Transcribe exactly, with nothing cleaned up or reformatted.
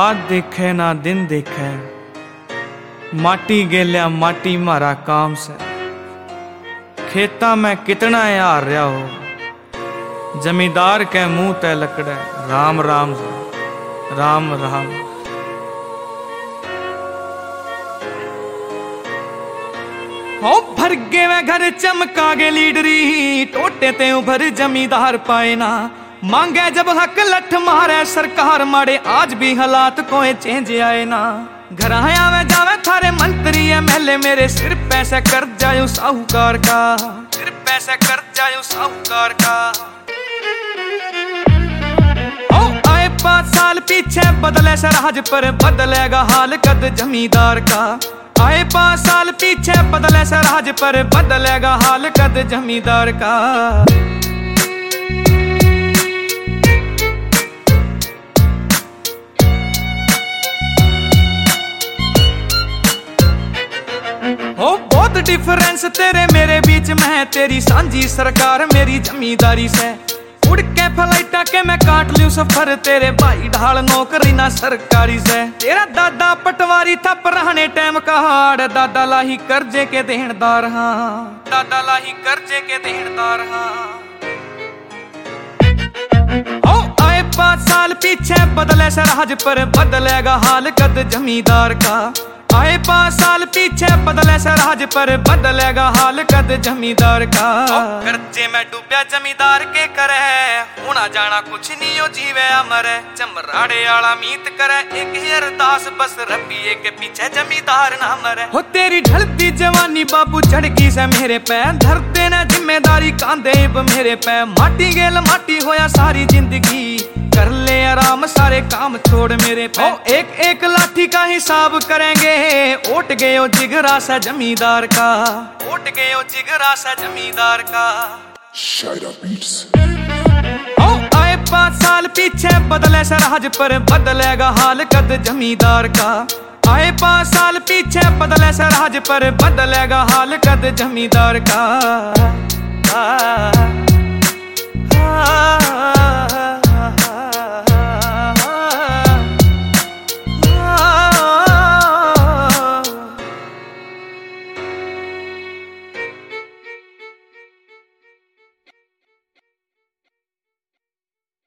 रात देखे ना दिन देखे, माटी गेलिया माटी मारा काम से। खेता में कितना यार रहा हो, जमींदार के मुंह ते लकड़े। राम राम राम राम। हो भर गे वे घर चमका गे लीडरी, टोटे ते उभर जमींदार पाए ना। मांगे जब हक लठ मारे सरकार, मारे आज भी हालात कोई चेंज आए ना। घर आवे जावे थारे मंत्री एमएलए, मेरे सिर पैसे कर जायो साहूकार का, सिर पैसे कर जायो साहूकार का। ओ आए पांच साल पीछे बदले सराज, पर बदलेगा हाल कद जमींदार का। आए पांच साल पीछे बदले सराज, पर बदलेगा हाल कद जमींदार का। हो बहुत डिफरेंस तेरे मेरे बीच में है, तेरी सांझी सरकार मेरी जमींदारी से। उड़ के फ्लाइटा के मैं काट लूं सफर, तेरे भाई ढाल नौकरी ना सरकारी से। तेरा दादा पटवारी था पुराने टाइम का हाड़, दादा लाही कर्जे के देनदार हाँ, दादा लाही कर्जे के देनदार हाँ। ओ आए पांच साल पीछे बदले सराज, पर बदलेगा हाल कद जमींदार का। आए पांच साल पीछे बदले सराज, पर बदलेगा हाल कद जमींदार का। कर्जे में डूबया जमींदार के करे, होना जाना कुछ नहीं हो जीवे अमर। चमराड़े आला मीत करे एक ही अरदास, बस रबिये के पीछे जमींदार ना मरे। हो तेरी ढलती जवानी बाबू चढ़की से मेरे पे, धर देना जिम्मेदारी कांधे अब मेरे पे। माटी गेल माटी होया सारी जिंदगी, कर ले आराम सारे काम छोड़ मेरे पे। ओ एक एक लाठी का हिसाब करेंगे, ओट गए हो जिगरा सा जमींदार का, ओट गए हो जिगरा सा जमींदार का। शायरा बीट्स। ओ आए पांच साल पीछे बदले सराज, पर बदलेगा हाल कद जमींदार का। आए पांच साल पीछे बदले सराज, पर बदलेगा हाल कद जमींदार का। आ, आ, आ,